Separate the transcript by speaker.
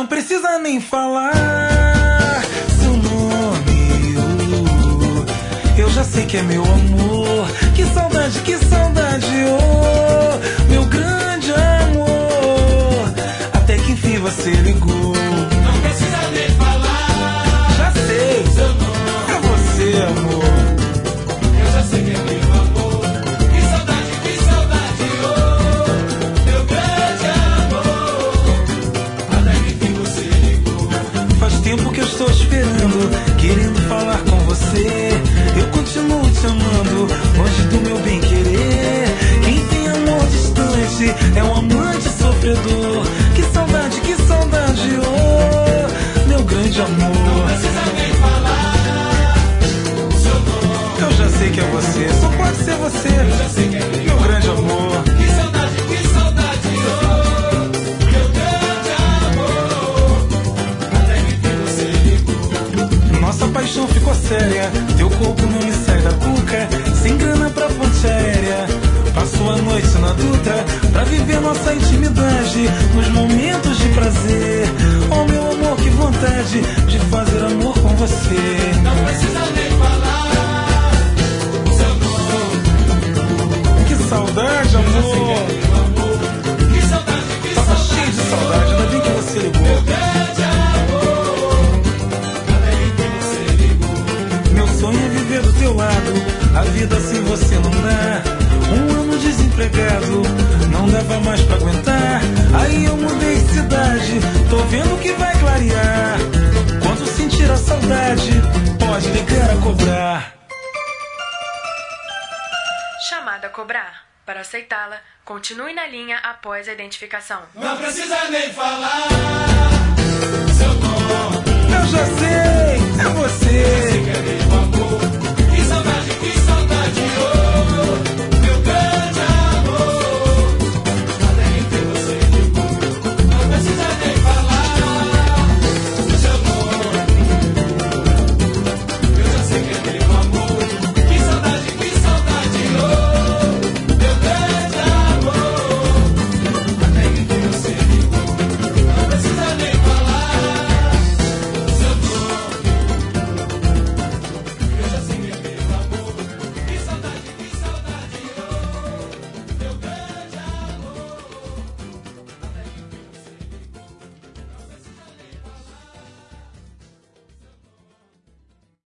Speaker 1: Não precisa nem falar seu nome. Eu já sei que é meu amor. Que saudade, oh, meu grande amor. Até que enfim você ligou.
Speaker 2: Não precisa nem falar.
Speaker 1: Já sei,
Speaker 2: seu nome.
Speaker 1: É você, amor.
Speaker 2: Eu já sei que é meu amor. Que saudade, oh, meu grande amor. Até que enfim você ligou.
Speaker 1: Faz tempo que eu estou esperando, querendo falar com você. Eu continuo te amando, longe do meu bem querer. Quem tem amor distante é um amante sofredor. Que saudade, oh, meu grande amor.
Speaker 2: Não precisa nem falar seu nome.
Speaker 1: Eu já sei que é você, só pode ser você.
Speaker 2: Eu já sei que é
Speaker 1: meu grande amor.
Speaker 2: Que saudade, oh, meu grande amor. Até que enfim você ligou.
Speaker 1: Nossa paixão ficou séria, teu corpo não me sai da cuca. Sem grana pra ponte aérea, passo a noite na Dutra pra viver nossa intimidade nos momentos de prazer. Oh meu amor, que vontade de fazer amor com você.
Speaker 2: Não precisa nem falar seu nome.
Speaker 1: Que saudade, amor.
Speaker 2: Que saudade,
Speaker 1: tava cheio de saudade, ainda bem que você ligou.
Speaker 2: meu grande amor. Até que enfim você ligou.
Speaker 1: Meu sonho é viver do teu lado, a vida sem você não dá. Um ano desempregado, não dava mais pra aguentar. Aí eu mudei de cidade, tô vendo que vai clarear. Quando sentir a saudade, pode ligar a cobrar.
Speaker 3: Chamada a cobrar. Para aceitá-la, continue na linha após a identificação.
Speaker 2: Não precisa nem falar seu nome.
Speaker 1: Eu já sei, é você.